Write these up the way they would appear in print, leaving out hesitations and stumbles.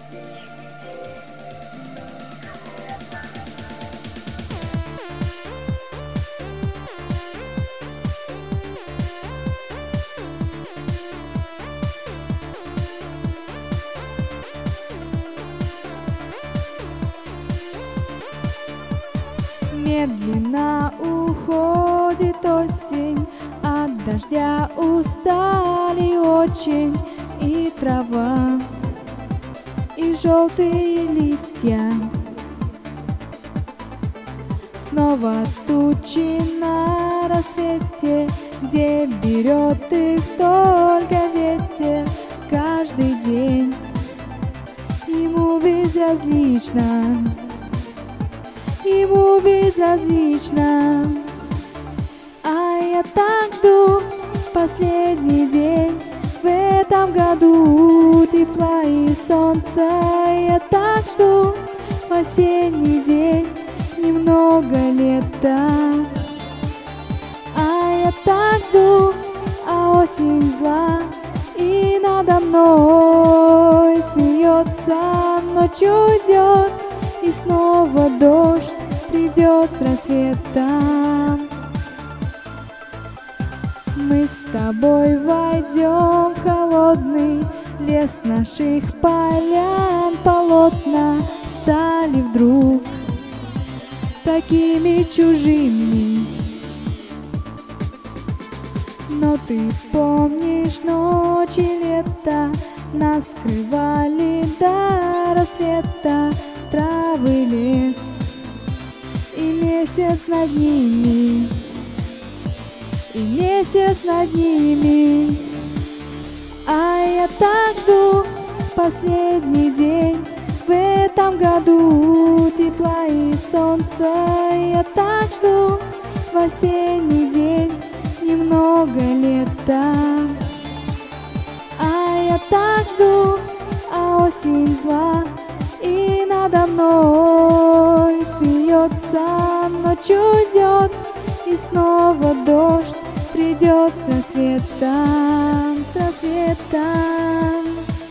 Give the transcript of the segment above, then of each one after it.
Медленно уходит осень, от дождя устали очень и трава, и желтые листья. Снова тучи на рассвете, где берет их только ветер. Каждый день ему безразлично, ему безразлично. А я так жду последний день в этом году тепла и солнца. Я так жду в осенний день немного лета. А я так жду, а осень зла и надо мной смеется. Ночь уйдет, и снова дождь придет с рассветом. Мы с тобой войдем в холодный лес наших полян. Полотна стали вдруг такими чужими. Но ты помнишь ночи лета, нас скрывали до рассвета. Травы, лес и месяц над ними, и месяц над ними. А я так жду последний день в этом году тепла и солнца. Я так жду в осенний день немного лета. А я так жду, а осень зла и надо мной смеется. Ночь уйдет, и снова дождь придет с рассветом, с рассветом.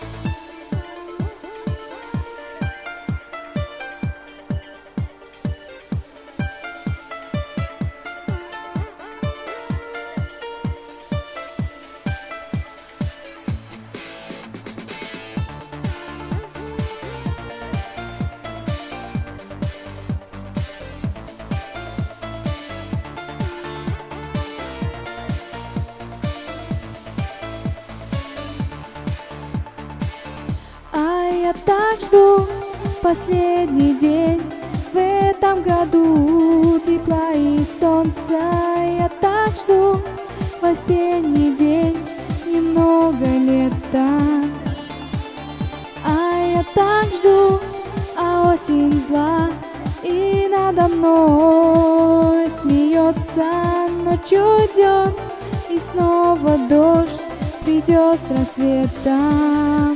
Я так жду последний день в этом году тепла и солнца. Я так жду в осенний день немного лета. А я так жду, а осень зла и надо мной смеется. Ночь уйдет, и снова дождь придет с рассветом.